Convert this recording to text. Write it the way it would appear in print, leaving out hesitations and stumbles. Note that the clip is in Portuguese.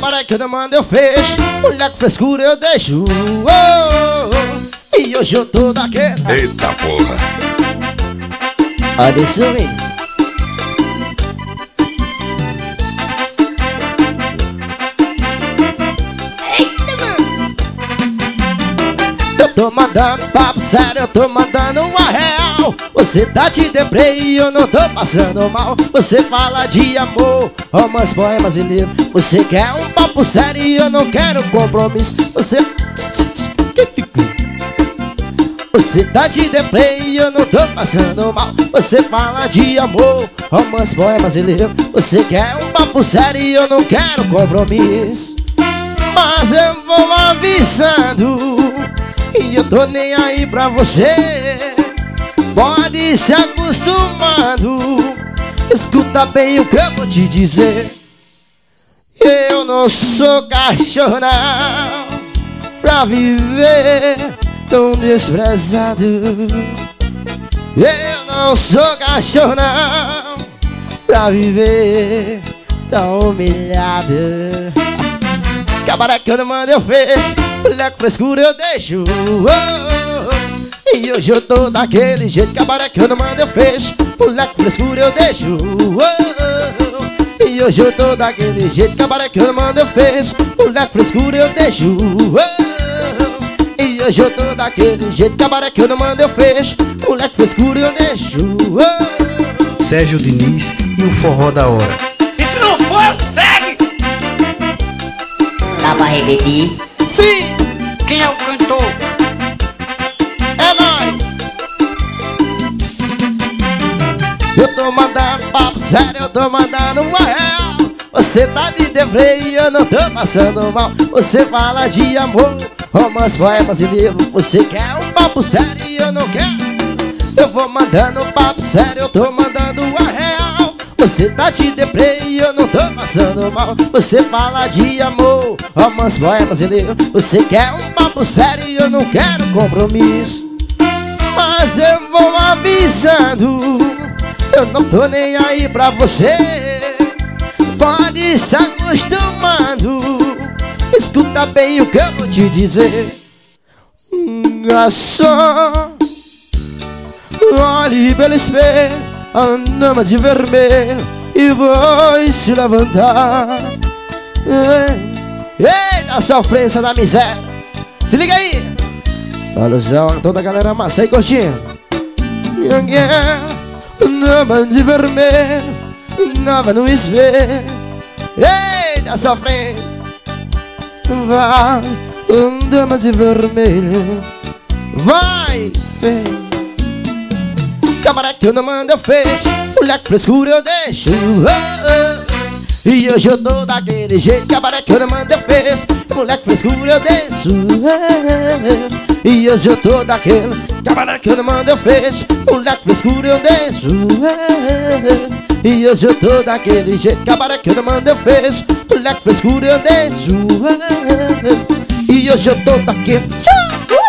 cabaré que eu não mando eu fecho, mulher com frescura eu deixo. E hoje eu tô daquele. Eita porra. Olha isso aí. Eu tô mandando papo sério, eu tô mandando uma real. Você tá de deprê e eu não tô passando mal. Você fala de amor, romance, poemas e livros. Você quer um papo sério e eu não quero compromisso. Você tá de deprê e eu não tô passando mal. Você fala de amor, romance, poemas e livros. Você quer um papo sério e eu não quero compromisso. Mas eu vou avisando e eu tô nem aí pra você. Pode se acostumando. Escuta bem o que eu vou te dizer. Eu não sou cachorro não, pra viver tão desprezado. Eu não sou cachorro não, pra viver tão humilhado. Cabaré que eu não mando eu fecho, mulher com frescura eu deixo. E hoje eu tô daquele jeito. Cabaré que eu não mando eu fecho, mulher com frescura eu deixo. E hoje eu tô daquele jeito. Cabaré que eu não mando eu fecho, mulher com frescura eu deixo. E hoje eu tô daquele jeito. Cabaré que eu não mando eu fecho, mulher com frescura eu deixo. Sérgio Diniz e o forró da hora. E se não for, segue! Dá pra repetir? Sim! Quem é o cantor? É nóis! Eu tô mandando papo sério, eu tô mandando uma real. Você tá de dever e eu não tô passando mal. Você fala de amor, romance, poemas e livros. Você quer um papo sério e eu não quero. Eu vou mandando papo sério, eu tô mandando uma real. Você tá de deprê e eu não tô passando mal. Você fala de amor, romance, poemas e livros. Você quer um papo sério e eu não quero compromisso. Mas eu vou avisando, eu não tô nem aí pra você. Pode se acostumando. Escuta bem o que eu vou te dizer. Garçom, olhe pelo espelho, a dama de vermelho, e vai se levantar. Ei, a sofrência da miséria. Se liga aí. Alusão a toda a galera massa aí curtindo. Dama de vermelho, nova no espelho. Ei, a sofrência. Vai, dama de vermelho. Vai, vem. Cabaré que eu não mando eu fecho, mulher com frescura eu deixo. E hoje eu tô daquele jeito. Cabaré que eu não mando eu fecho, mulher com frescura eu deixo. E hoje eu tô daquele. Cabaré que eu não mando eu fecho, mulher com frescura eu deixo. E hoje eu tô daquele jeito. Cabaré que eu não mando eu fecho, mulher com frescura eu deixo. E hoje eu tô daquele.